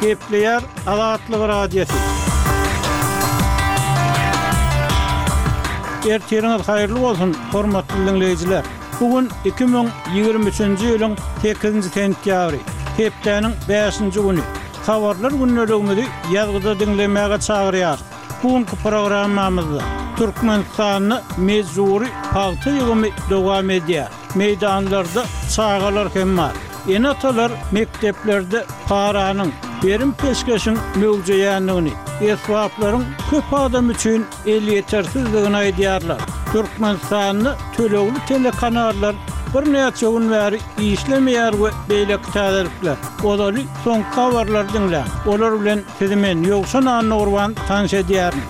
Gepleyer Azatlyk radiosu. Ertiriniz hayırlı bolsun, hormatly dinleyijiler. Bugün 2023-nji ýylyň 8-nji sentýabry, hepdeniň 5-nji güni. Habarlar günneligini ýazgyda dinlemäge çagyrýar. Bugünkü programmamyzda Türkmenistanyny mejburi palta ýygymy dowam edýär. Meydanlarda çagalar hem bar. Enatalar mekteplerde paranyň berim peşkeşin möwjüdýänligini, esbaplaryň köp adam üçin el ýetersizligini aýdýarlar. Türkmenistanyny tölegli telekanallar bir näçe gün bäri işlemeýär we beýleki täzelikler. Olary soň habarlar dinlä. Olar bilen sizimen ýoksa Nurwan tanış edýärmi?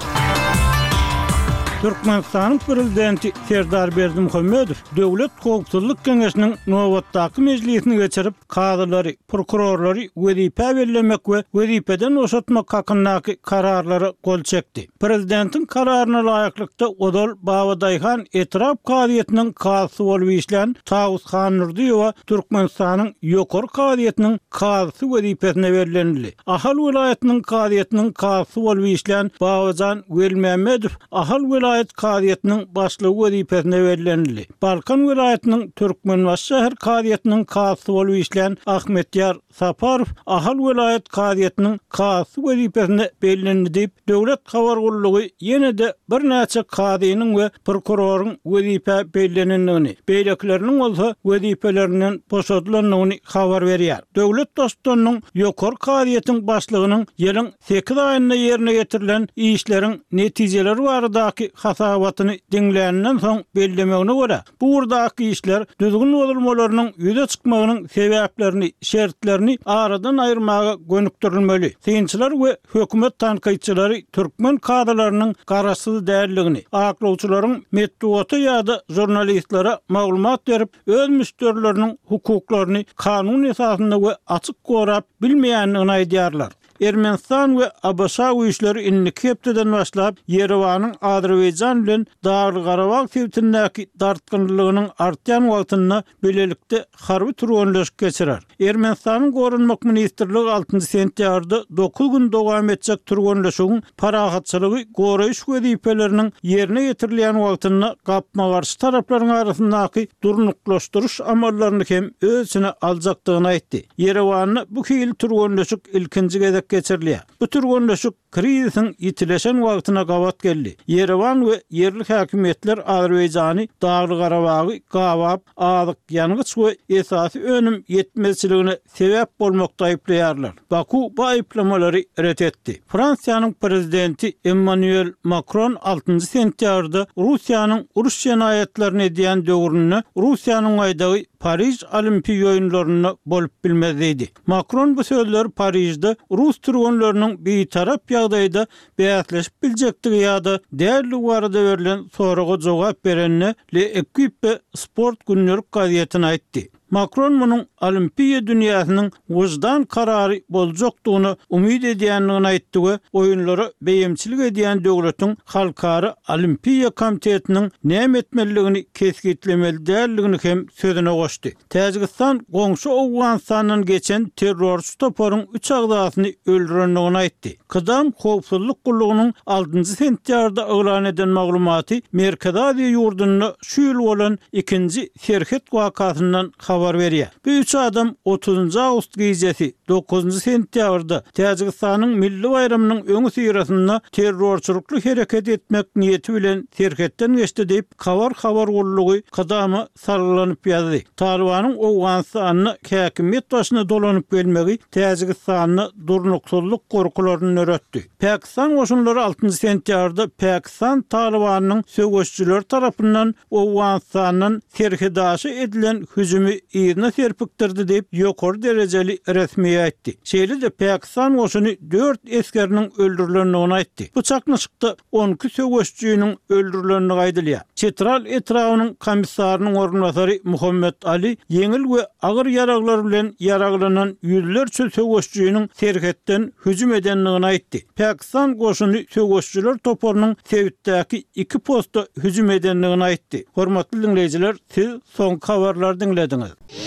Türkmenistanyň prezidenti Serdar Berdimuhammedow Döwlet Howpsuzlyk Keňeşiniň nowatdaky mejlisini geçirip, kadylary, prokurorlary wezipe bellemek we wezipeden oşatmak hakyndaky kararlary gol çekdi. Prezidentin kararyna laýyklykda Odal Babadaýhan etrap kadyetiniň kasy bolup işlän Tawus Han Nurdiýowa Türkmenistanyň ýokary kadyetiniň kasy wezipesine berilenli. Ahal vilayetiniň kadyetiniň kasy bolup işlän Babajan Welmehmedow Ahal vilayet kadyetiniň başlygy wezipesine berilenli. Balkan vilayetiniň Türkmenbaş şäher kadyetiniň kasy bolup işlän Ahmetýar Saparow Ahal vilayet kadyetiniň kasy wezipesine berilenli diýip döwlet habargullugy ýene-de bir näçe kadynyň we prokuroryň wezipe bellenenligini, beýlekleriniň bolsa wezipeleriniň boşadylanlygyny habar berýär. Döwlet dostlarynyň ýokary kadyetiň başlygynyň ýylyň 8 aýynda ýerine getirilen işleriň netijeleri baradaky hasabatyny dinlänenden soň bellemegine görä, bu urdaky işler düzgün bolmalarynyň ýüze çykmagynyň sebäplerini, şertlerini aradan aýyrmaga gönükdirilmeli. Synçylar we hökümet tanqytçylary türkmen kadrlarynyň garaşsyz däldigini, aklawçylaryň metduaty ýa-da jurnalistlara maglumat berip, öz müşterileriniň hukuklaryny kanun esasynda we açyk gorap bilmeýänligini aýdýarlar. Ermenistan we Abaşa güýçleri inlik hepdeden başlap Yerewanyň Azerbaýjan bilen Dagly Garabag sebitindäki dartgynlygynyň artýan wagtyna belelikde harby turganlyk geçirer. Ermenistanyň gorunmak ministrligi 6-njy sentýarda 9 gün dowam etjek turganlygyň parahatçylygy goraýyş wezipeleriniň ýerine ýetirilýän wagtyna gapma garşy taraplaryň arasyndaky durnuklaşdyryş amallaryny hem özüne aljakdygyny aýtdy. Yerewanyň bu hil turganlyk ilkinji gezek geçirilýär. Bu turganlyk krizisiň ýitileşen wagtyna gawat geldi. Yerewan we yerli häkimetler Azerbaýjany Dagly Garabagy gawap, azyk, ýanygyç we esasy önüm ýetmezçiligine sebäp bolmakda aýplaýarlar. Baku bu aýplamalary ret etdi. Fransiýanyň prezidenti Emmanuel Macron 6-njy sentýarda Russiýanyň uruş ýenaýetlerini edýän döwrüne Russiýanyň aýdagy Paris Olimpiýa oýunlaryny bolup bilmezdi. Macron bu sözleri Parisde Rus turganlarynyň beýtarap ýagdaýda beýatleşip biljekdigi ýa-da därli barada berilen soraga jogap berenne Le Equipe sport günlük gazetine aýtdy. Macron munyň olimpiýa dünýäsiniň wyjdan karary boljakdygyny umyd edýänligini aýtdy we oýunlara beýimçilik edýän döwletiň halkara olimpiýa komitetiniň näme etmeliligini keskitlemeli däldigini hem sözüne goşdy. Täjikistan goňşy Awganistanyň geçen terrorist toparyň 3 agdasyny öldürenligini aýtdy. Kydam Howpsuzlyk Gullugynyň 6-njy sentýarda eglan eden maglumaty Merkez Aziýa ýurdunda şu ýyl bolan 2-nji Serhet wakasyndan habar berýär. Bu 3 adam 30 awgust gecesi 9 sentýabrda Täjikistanyň milli bayramynyň öňü syrasynda terrorçylykly hereket etmek niýeti bilen Serhetden geçdi diýip habar gullugy kydamy sarlanyp ýazdy. Talibanyň Awganistanyny häkimet başyna dolanyp gelmegi Täjikistanyny durnuksuzlyk gorkularyny öretdi. Pakistan goşunlary 6-njy sentýarda Pakistan Talibanyň söwüşçüler tarapyndan Awganistanyň serhedaşy edilen hüjümi ýerine serpikdirdi diýip ýokary derejeli resmi aýtdy. Şeýle-de Pakistan goşuny 4 eskeriniň öldürilenligini aýtdy. Bu çaknaşykda 12 söwüşçüniň öldürilenligi aýdylýar. Çetral etrawynyň komissarynyň ornwasary Muhammed Ali ýeňil we agyr ýaraglar bilen ýaraglanan ýüzlerçe söwüşçüniň serhetden hüjüm edenligini aýtdy. Pakistan goşuny söwüşçüler toparynyň sebitdäki 2 postda hüjüm edenligini aýtdy. Hormatly dinleýijiler, siz soňky habarlary dinlediňiz.